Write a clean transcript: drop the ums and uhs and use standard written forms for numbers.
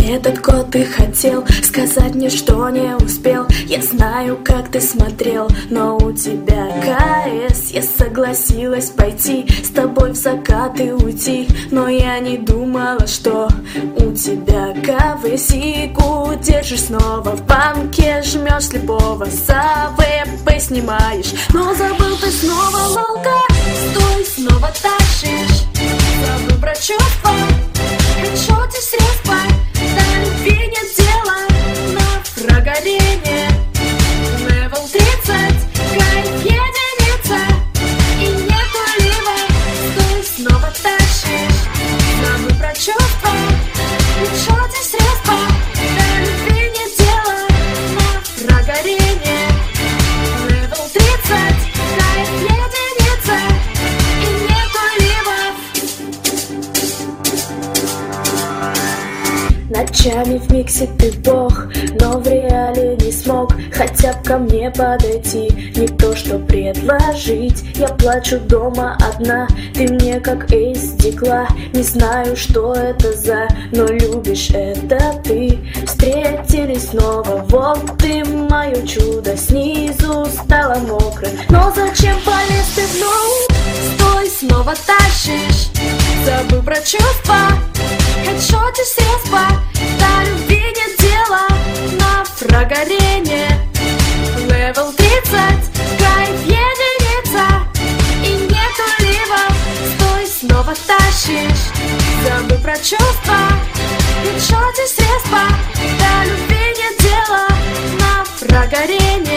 Этот год ты хотел сказать мне, что не успел. Я знаю, как ты смотрел, но у тебя КС. Я согласилась пойти с тобой в закат и уйти, но я не думала, что у тебя КВСику держишь снова в банке, жмешь с любого СВП снимаешь, но забыл ты снова лолка. Стой, снова тащишь, забыл про чувства. Хочу тебе средства, до любви нет дела, на прогорение. Левел 30, кайф единица, и нету лива. Стой, снова тащишь, забыл про чувства. Хочу тебе средства, до любви нет дела, на прогорение. Левел 30, кайф единица, и нету лива. Ночами в миксе ты бог, но в реале не смог хотя бы ко мне подойти, не то что предложить. Я плачу дома одна, ты мне как эйс стекла. Не знаю, что это за, но любишь это ты. Встретились снова, вот ты мое чудо. Снизу стало мокро, но зачем полез ты в ноут? Стой, снова тащишь, забыл про чувства. Хочу тебе средства, до любви нет дела, на прогорение. Левел 30, кайф единица, и нету лива. Стой, снова тащишь, забыл про чувства. Хочу тебе средства, до любви нет дела, на прогорение.